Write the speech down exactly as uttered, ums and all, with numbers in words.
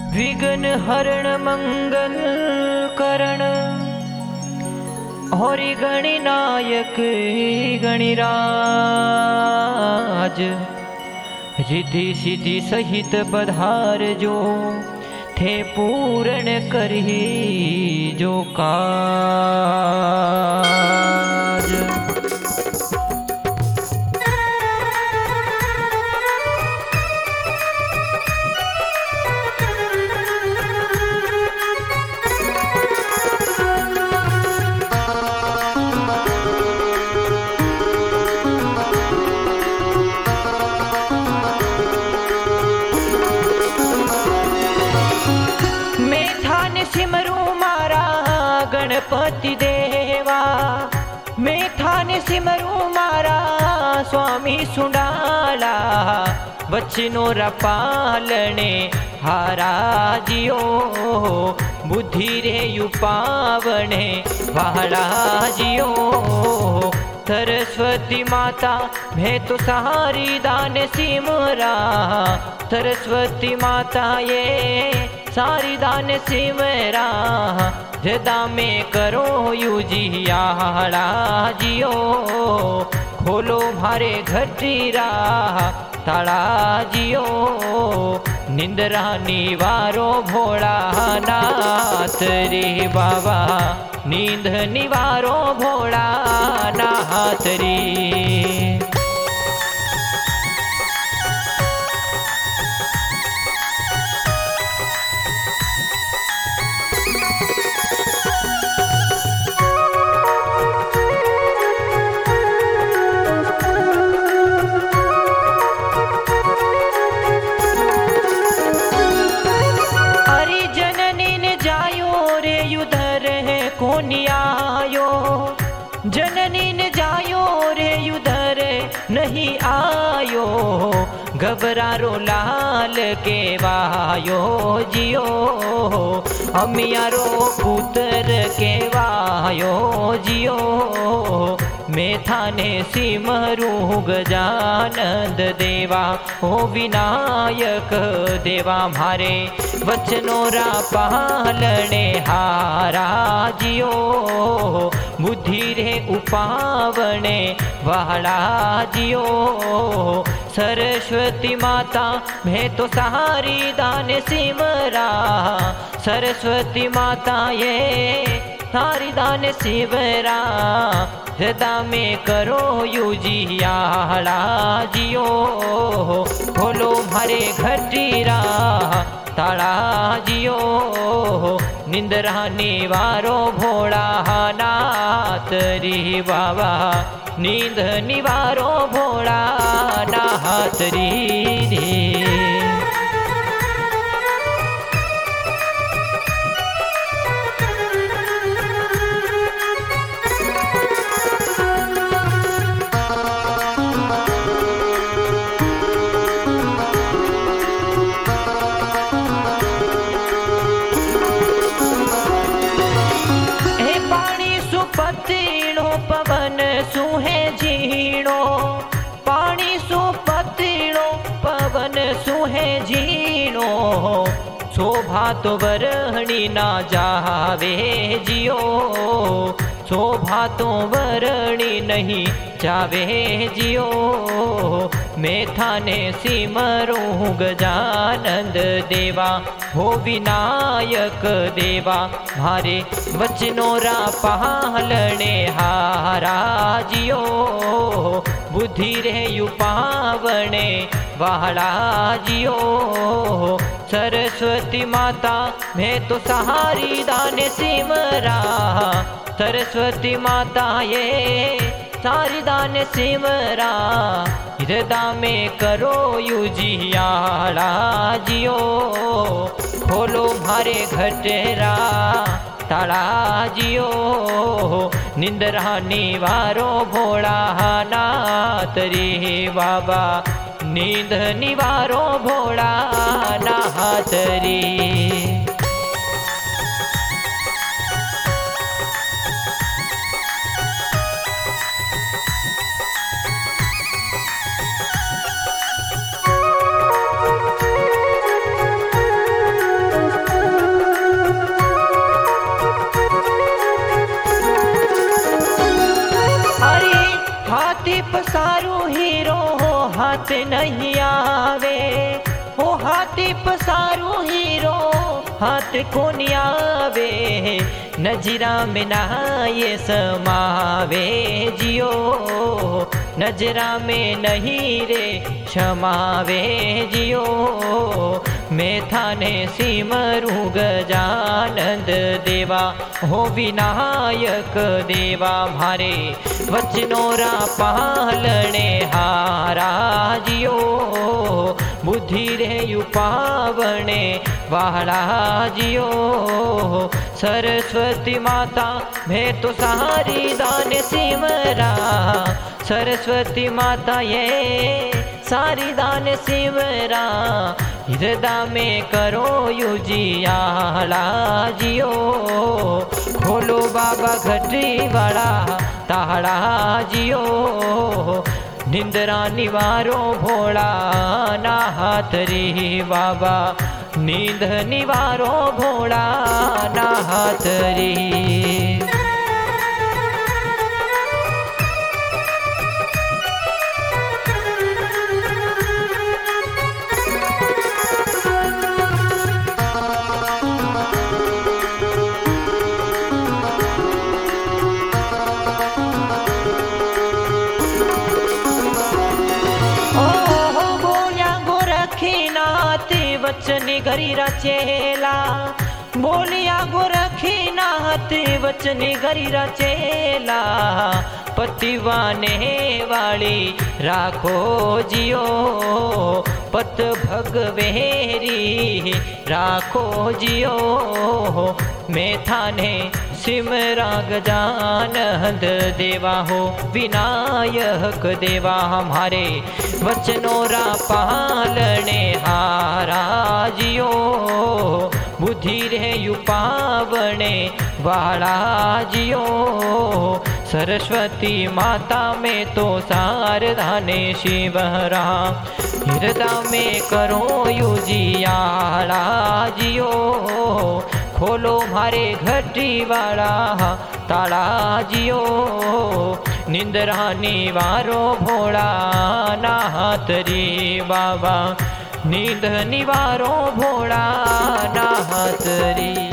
विघ्न हरण मंगल करण और गणनायक गणिराज रिद्धि सिद्धि सहित पधार जो थे पूर्ण करही जो काज। सिमरू मारा गणपति देवा, मैं थाने सिमरू मारा स्वामी सुंडाला, बचनो रा पालने हारा जियो बुद्धि रे युपावने वाला जियो। सरस्वती माता मैं तो सहारी दान सिमरा, सरस्वती माता ये सारी दान सिमरा, जदा में करो युजियाड़ा जियो, खोलो मारे घटीरा ताड़ा जियो, निंद्रा निवारो भोला नाथ रे बाबा, नींद निवारो भोला नाथ रे। आयो जननी ने जायो रे युधर नहीं आयो, घबरारो लाल के वायो जियो, अमियारो पुत्र के वायो जियो, मैं थाने सिमरू गजानंद देवा, ओ विनायक देवा मारे वचनों रा पालने हारा जियो, बुद्धि रे उपावने वाला जियो। सरस्वती माता मैं तो सहारी दान सिमरा, सरस्वती माता ये सारी दान सिमरा, हृदय में करो युजियाड़ा जियो, खोलो मारे घटीरा ताड़ा जियो, निंद्रा निवारो भोला नाथ रे बाबा, नींद निवारो भोला नाथ रे रे। पवन सुहे झीणो, पानी सु पतीणो पवन सुहे झीणो, शोभा तो वरहणी ना जावे जियो, शोभा तो वरणी नहीं जावे जियो, मैं थाने सिमरूं गजानंद देवा, हो विनायक देवा मारे वचनों रा पालने हारा जियो, बुद्धि रे युपावने वाला जियो। सरस्वती माता मैं तो सहारी दान सिमरा, सरस्वती माता ये सारी दान सिमरा, हृदय में करो युजियाड़ा जियो, खोलो मारे घटेरा ताड़ा जियो, निंद्रा निवारो भोला नाथ रे बाबा, नींद निवारो भोला नाथ रे। पसारू हीरो हाथ कोनी आवे, नजरा में नहाए समावे जियो, नजरा में नहीं रे क्षमावे जियो। मैं थाने सिमरू गजानंद देवा, हो विनायक देवा मारे वचनोरा पालने हारा जियो, बुद्धि रे पावने वाला जियो। सरस्वती माता मैं तो सारी दान सिमरा, सरस्वती माता ये सारी दान सिमरा, हृदय में करो युजियाला जियो। खोलो बाबा घटी वाला ताड़ा जियो, निंद्रा निवारो भोला ना हाथ रे बाबा, नींद निवारो भोला ना हाथ रे। वचन गरी रचेला, बोलिया गोरखी नाथ वचन गरी रचेला, पतिवाने वाली राखो जियो, पत भगवेरी राखो जियो। मैं थाने सिमरा गजानंद देवा, हो विनायक देवा हमारे वचनोरा पालने हारा जियो, बुद्धि रे युपावने वाला जियो। सरस्वती माता में तो शारदाने शिवरा, हृदय में करो युजियाला जियो। खोलो मारे घटी वाला ताला जियो, निंद्रा निवारो भोला ना हाथ रे बाबा, नींद निवारो भोला ना हाथ रे।